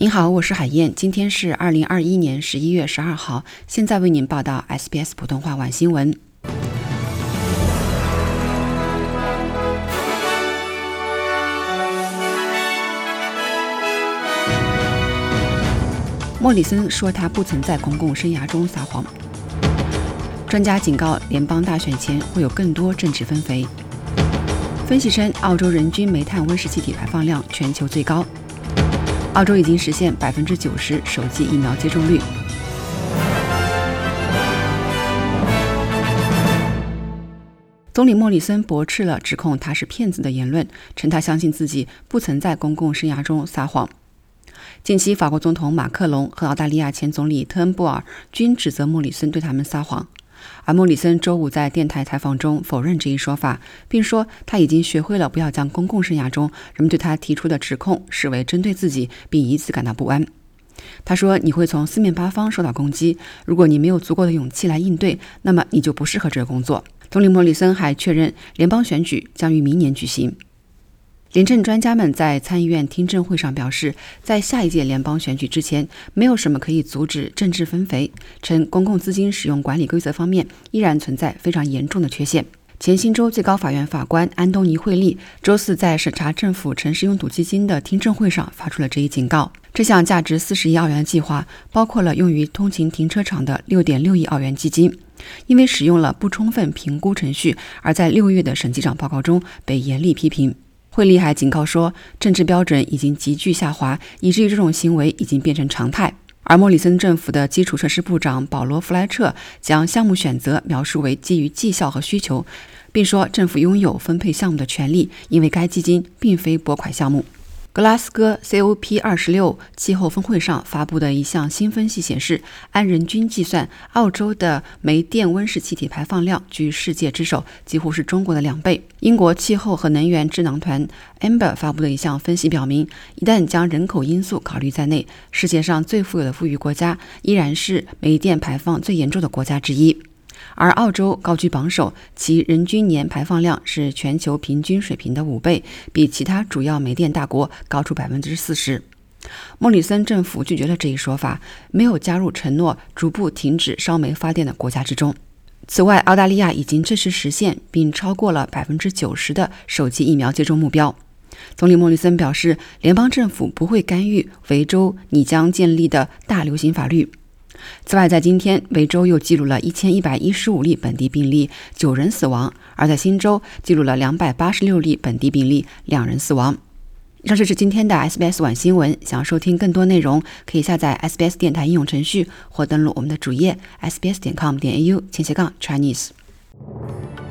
您好，我是海燕，今天是2021年11月12号，现在为您报道 SBS 普通话晚新闻。莫里森说他不曾在公共生涯中撒谎。专家警告，联邦大选前会有更多政治纷飞。分析称，澳洲人均煤炭温室气体排放量全球最高。澳洲已经实现90%首剂疫苗接种率。总理莫里森驳斥了指控他是骗子的言论，称他相信自己不曾在公共生涯中撒谎。近期，法国总统马克龙和澳大利亚前总理特恩布尔均指责莫里森对他们撒谎，而莫里森周五在电台采访中否认这一说法，并说他已经学会了不要将公共生涯中人们对他提出的指控视为针对自己，并以此感到不安。他说，你会从四面八方受到攻击，如果你没有足够的勇气来应对，那么你就不适合这个工作。总理莫里森还确认，联邦选举将于明年举行。廉政专家们在参议院听证会上表示，在下一届联邦选举之前，没有什么可以阻止政治纷飞，称公共资金使用管理规则方面依然存在非常严重的缺陷。前新州最高法院法官安东尼·惠利周四在审查政府城市拥堵基金的听证会上发出了这一警告。这项价值40亿澳元的计划包括了用于通勤停车场的6.6亿澳元基金，因为使用了不充分评估程序，而在6月的审计长报告中被严厉批评。惠利还警告说，政治标准已经急剧下滑，以至于这种行为已经变成常态。而莫里森政府的基础设施部长保罗·弗莱彻将项目选择描述为基于绩效和需求，并说政府拥有分配项目的权利，因为该基金并非拨款项目。格拉斯哥 COP26 气候峰会上发布的一项新分析显示，按人均计算，澳洲的煤电温室气体排放量居世界之首，几乎是中国的2倍。英国气候和能源智囊团 Amber 发布的一项分析表明，一旦将人口因素考虑在内，世界上最富有的富裕国家依然是煤电排放最严重的国家之一。而澳洲高居榜首，其人均年排放量是全球平均水平的5倍，比其他主要煤电大国高出40%。莫里森政府拒绝了这一说法，没有加入承诺逐步停止烧煤发电的国家之中。此外，澳大利亚已经正式实现并超过了90%的首剂疫苗接种目标。总理莫里森表示，联邦政府不会干预维州拟将建立的大流行法律。此外，在今天，维州又记录了1115例本地病例，9人死亡；而在新州记录了286例本地病例，2人死亡。以上就是今天的 SBS 晚新闻。想要收听更多内容，可以下载 SBS 电台应用程序或登录我们的主页 sbs.com.au/Chinese。